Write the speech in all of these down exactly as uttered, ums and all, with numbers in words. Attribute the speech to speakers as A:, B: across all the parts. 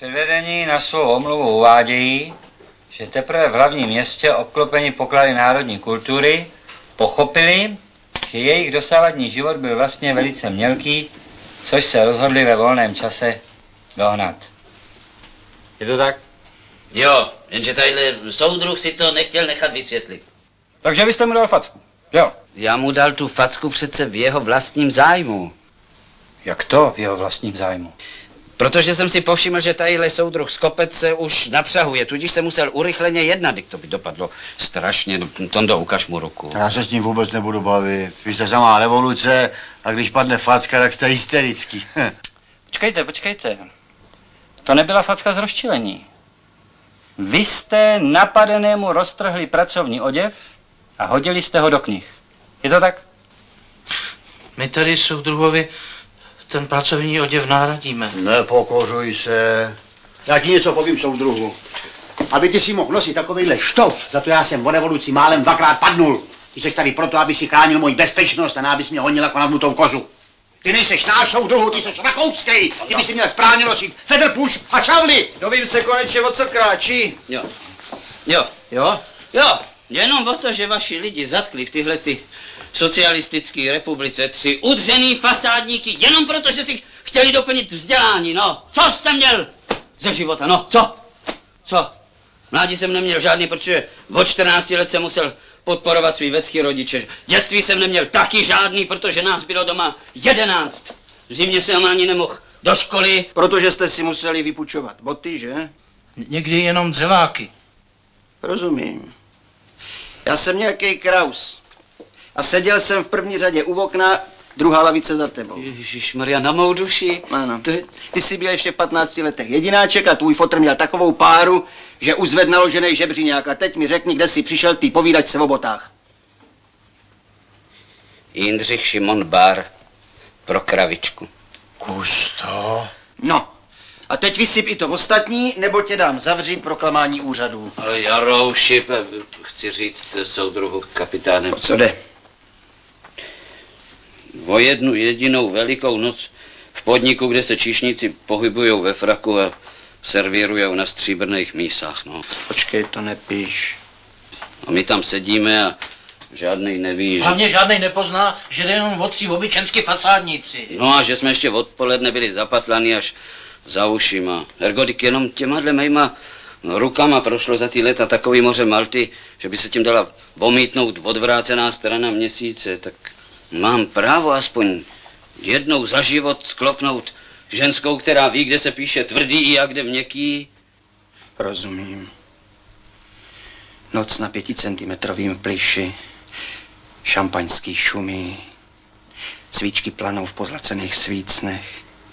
A: Předvedení na svou omluvu uvádějí, že teprve v hlavním městě obklopení poklady národní kultury pochopili, že jejich dosavadní život byl vlastně velice mělký, což se rozhodli ve volném čase dohnat. Je to tak?
B: Jo, jenže tadyhle soudruh si to nechtěl nechat vysvětlit.
A: Takže vy jste mu dal facku, jo?
B: Já mu dal tu facku přece v jeho vlastním zájmu.
A: Jak to v jeho vlastním zájmu?
B: Protože jsem si povšiml, že tadyhle soudruh z Kopec se už napřahuje, tudíž se musel urychleně jednat, když to by dopadlo strašně. Tondo, ukaž mu ruku.
C: Já se s ním vůbec nebudu bavit. Vy jste samá revoluce a když padne facka, tak jste hysterický.
A: Počkejte, počkejte. To nebyla facka z rozčilení. Vy jste napadenému roztrhli pracovní oděv a hodili jste ho do knih. Je to tak?
D: My tady soudruhovi ten pracovní oděv nahradíme.
C: Nepokořuj se. Já ti něco povím, soudruhu. Aby ty si mohl nosit takovejhle štof, za to já jsem o revoluci málem dvakrát padnul. Ty jsi tady proto, aby si chránil moji bezpečnost a ne abys mě honil jako nadnutou kozu. Ty nejseš náš soudruhu, ty jsi rakouský. Ty by si měl správně nosit Federpuš a šavly.
E: Dovím se konečně, o co kráčí.
B: Jo. Jo.
E: Jo?
B: Jo. Jenom o to, že vaši lidi zatkli v tyhle ty socialistické republice tři udřený fasádníky, jenom proto, že si chtěli doplnit vzdělání, no. Co jste měl ze života, no, co? Co? Mládí jsem neměl žádný, protože od čtrnácti let jsem musel podporovat svý vetchý rodiče. Dětství jsem neměl taky žádný, protože nás bylo doma jedenáct. V zimě jsem ani nemohl do školy.
E: Protože jste si museli vypučovat boty, že?
D: Někdy jenom dřeváky.
E: Rozumím. Já jsem nějaký Kraus. A seděl jsem v první řadě u okna, druhá lavice za tebou.
B: Ježišmarja, na mou duši.
E: Ano.
B: To je...
E: Ty jsi byl ještě v patnácti letech jedináček a tvůj fotr měl takovou páru, že uzved naložený žebříňák. A teď mi řekni, kde jsi přišel ty povídačce o botách.
B: Jindřich Šimon Bár pro kravičku.
C: Kusto.
E: No. A teď vysyp i to ostatní, nebo tě dám zavřít pro klamání úřadů.
B: Ale Jarouši, chci říct soudruhu kapitánem.
E: Co jde?
B: O jednu jedinou velikou noc v podniku, kde se číšníci pohybujou ve fraku a servírujou na stříbrných mísách, no.
E: Počkej, to nepíš.
B: A my tam sedíme a žádnej neví, že...
D: Hlavně žádnej nepozná, že jde jenom o tři obyčenský fasádníci.
B: No a že jsme ještě odpoledne byli zapatlaný až za ušima. Ergodik jenom těma mejma no, rukama prošlo za ty leta takový moře Malty, že by se tím dala vomítnout odvrácená strana měsíce, tak mám právo aspoň jednou za život sklopnout ženskou, která ví, kde se píše tvrdý a kde měkký.
E: Rozumím. Noc na pěticentimetrovým plyši, šampaňský šumy, svíčky planou v pozlacených svícnech.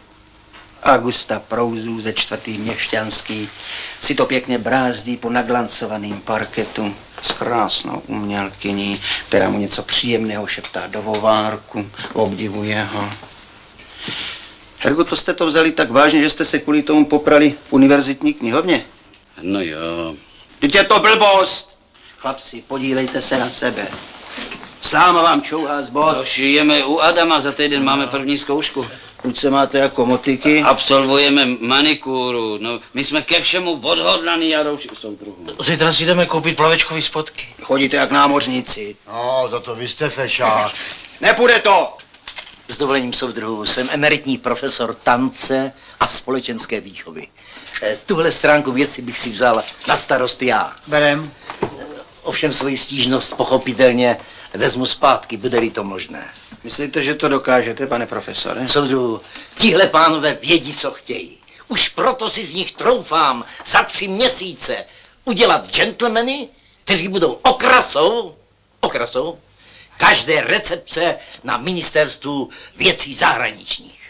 E: Augusta Prouzů ze čtvrtý měšťanský si to pěkně brázdí po naglancovaným parketu s krásnou umělkyní, která mu něco příjemného šeptá do vovárku, obdivuje ho. Hergo, to jste to vzali tak vážně, že jste se kvůli tomu poprali v univerzitní knihovně?
B: No jo.
E: Teď je to blbost! Chlapci, podívejte se na sebe. Sláma vám čouhá z bod.
B: No, šijeme u Adama, za týden máme první zkoušku.
E: Ruce máte jako motiky.
B: Absolvujeme manikúru, no my jsme ke všemu odhodlaný, Jarouši, soudruhu.
D: Zítra si jdeme koupit plavečkový spotky.
E: Chodíte jak námořníci.
C: No, za to vy jste fešák.
E: Nepůjde to!
F: S dovolením soudruhu, jsem emeritní profesor tance a společenské výchovy. Tuhle stránku věci bych si vzal na starost já.
E: Berem.
F: Ovšem svoji stížnost pochopitelně vezmu zpátky, bude-li to možné.
E: Myslíte, že to dokážete, pane profesore?
F: Soudruhu, tihle pánové vědí, co chtějí. Už proto si z nich troufám za tři měsíce udělat gentlemany, kteří budou okrasou, okrasou, každé recepce na ministerstvu věcí zahraničních.